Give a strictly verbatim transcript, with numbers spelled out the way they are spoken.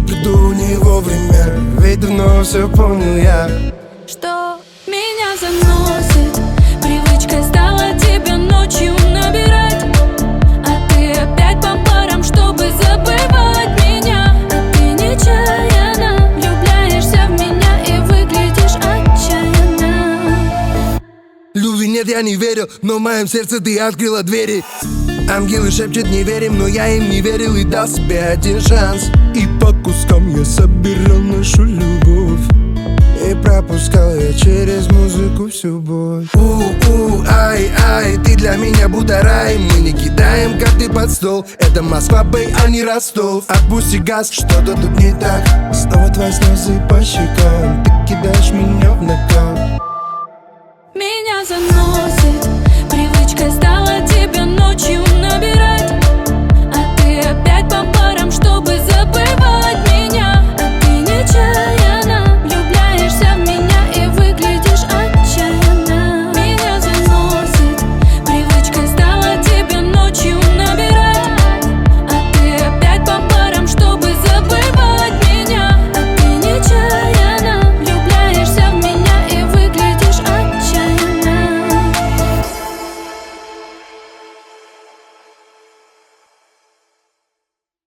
приду не вовремя, ведь давно все понял я. Что меня заносит, привычкой стала тебя ночью набирать, а ты опять по парам, чтобы забывать меня. А ты нечаянно влюбляешься в меня и выглядишь отчаянно. Любви нет, я не верил, но в моем сердце ты открыла двери. Ангелы шепчут, не верим, но я им не верил и дал себе один шанс. И по кускам я собирал нашу любовь и пропускал я через музыку всю боль. У-у, ай-ай, ты для меня будто рай. Мы не кидаем карты под стол, это Москва, бэй, а не Ростов. Отпусти газ, что-то тут не так. Снова твои слезы по щекам, ты кидаешь меня в нокаут. Меня заносит, привычкой стала